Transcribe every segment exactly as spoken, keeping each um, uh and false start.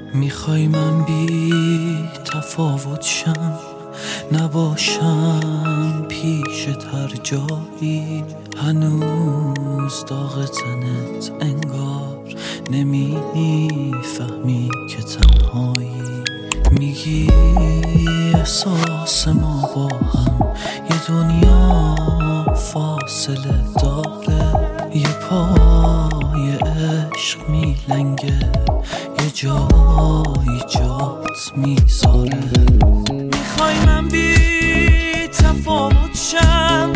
میخوای من بی تفاوت شم، نباشم پیشت هر جایی، هنوز داغ تنت انگار نمیفهمی که تنهایی. میگی احساس ما با هم یه دنیا فاصله داره، یه پای عشق میلنگه، یه جایی جات میذاره. میخوای من بی تفاوت شم،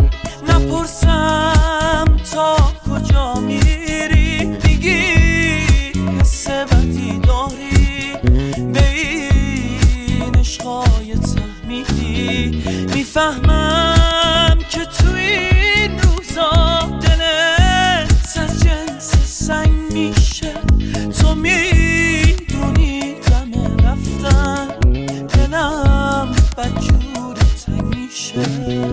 نپرسم تا کجا میری، میگی حس بدی داری به این عشقای تحمیلی. میفهمم که تو این روزا دلت از جنس سنگ میشه، تو میدونی دم رفتن دلم بدجور تنگ میشه.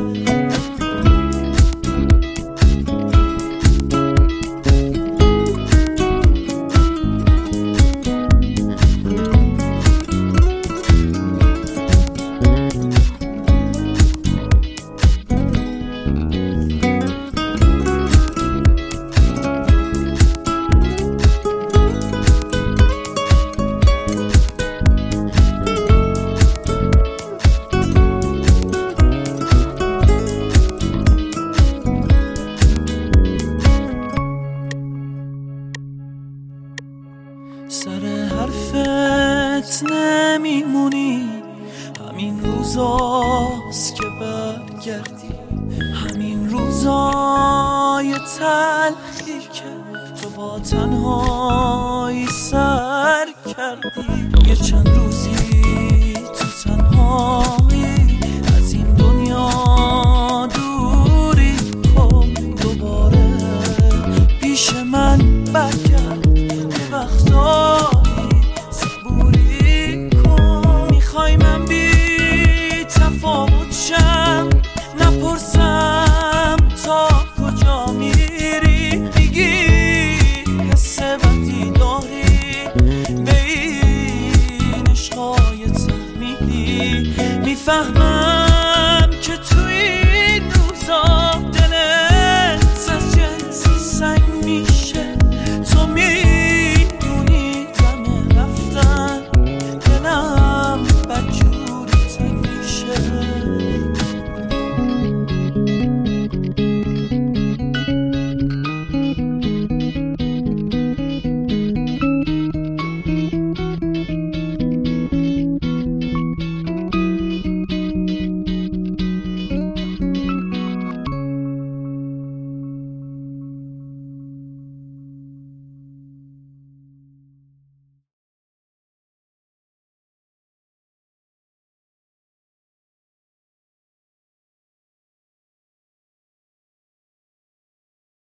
سر حرفت نمیمونی، همین روزاست که برگردی، همین روزای تلخی که تو با تنهایی سر کردی. یه چند روزی